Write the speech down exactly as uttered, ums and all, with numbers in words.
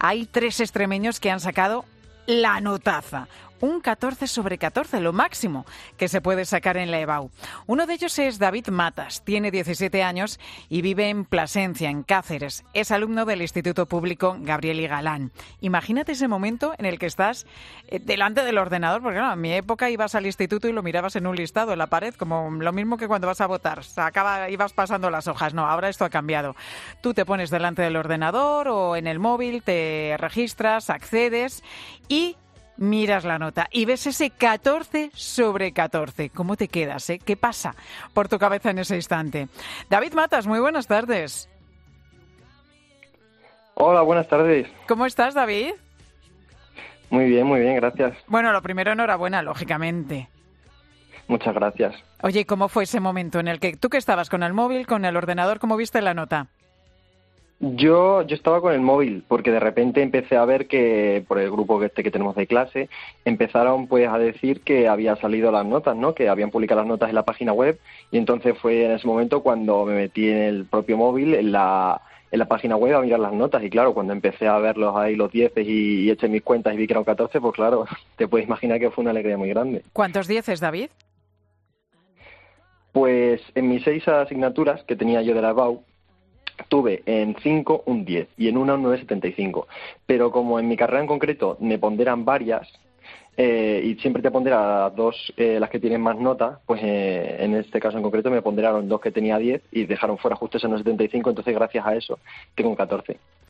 hay tres extremeños que han sacado la notaza. Un catorce sobre catorce, lo máximo que se puede sacar en la EBAU. Uno de ellos es David Matas, tiene diecisiete años y vive en Plasencia, en Cáceres. Es alumno del Instituto Público Gabriel y Galán. Imagínate ese momento en el que estás eh, delante del ordenador, porque claro, en mi época ibas al instituto y lo mirabas en un listado en la pared, como lo mismo que cuando vas a votar. Sacaba, ibas pasando las hojas. No, ahora esto ha cambiado. Tú te pones delante del ordenador o en el móvil, te registras, accedes y miras la nota y ves ese catorce sobre catorce. ¿Cómo te quedas, eh? ¿Qué pasa por tu cabeza en ese instante? David Matas, muy buenas tardes. Hola, buenas tardes. ¿Cómo estás, David? Muy bien, muy bien, gracias. Bueno, lo primero, enhorabuena, lógicamente. Muchas gracias. Oye, ¿cómo fue ese momento en el que tú que estabas con el móvil, con el ordenador, cómo viste la nota? Yo, yo estaba con el móvil porque de repente empecé a ver que por el grupo este que tenemos de clase empezaron pues a decir que había salido las notas, ¿no? Que habían publicado las notas en la página web y entonces fue en ese momento cuando me metí en el propio móvil, en la, en la página web a mirar las notas y claro, cuando empecé a verlos ahí los dieces y, y eché mis cuentas y vi que eran catorce, pues claro, te puedes imaginar que fue una alegría muy grande. ¿Cuántos dieces, David? Pues en mis seis asignaturas que tenía yo de la EBAU, tuve en cinco un diez y en una un nueve coma setenta y cinco. Pero como en mi carrera en concreto me ponderan varias eh, y siempre te pondera dos, eh, las que tienen más notas, pues eh, en este caso en concreto me ponderaron dos que tenía diez y dejaron fuera justo ese nueve coma setenta y cinco, entonces gracias a eso tengo un catorce.